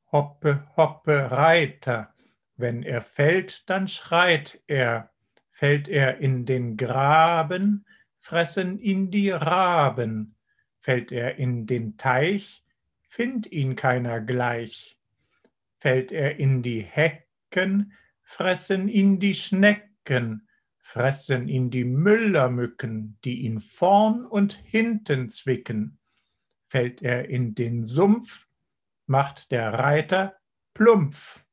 Hoppe, hoppe, Reiter, wenn er fällt, dann schreit er. Fällt er in den Graben, fressen ihn die Raben. Fällt er in den Teich, findt ihn keiner gleich. Fällt er in die Hecken, fressen ihn die Schnecken, fressen ihn die Müllermücken, die ihn vorn und hinten zwicken. Fällt er in den Sumpf, macht der Reiter Plumpf.